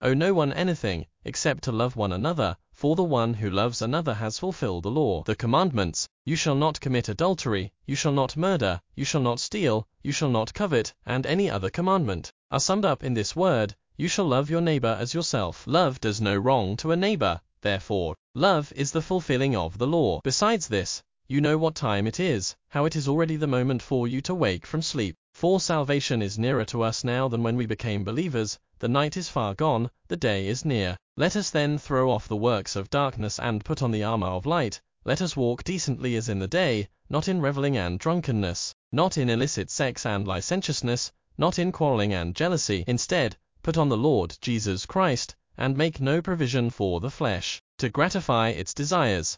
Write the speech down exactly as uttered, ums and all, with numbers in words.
owe no one anything, except to love one another, for the one who loves another has fulfilled the law. The commandments, you shall not commit adultery, you shall not murder, you shall not steal, you shall not covet, and any other commandment, are summed up in this word, you shall love your neighbor as yourself. Love does no wrong to a neighbor, therefore, love is the fulfilling of the law. Besides this, you know what time it is, how it is already the moment for you to wake from sleep. For salvation is nearer to us now than when we became believers, the night is far gone, the day is near. Let us then throw off the works of darkness and put on the armor of light. Let us walk decently as in the day, not in reveling and drunkenness, not in illicit sex and licentiousness, not in quarreling and jealousy. Instead, put on the Lord Jesus Christ, and make no provision for the flesh, to gratify its desires,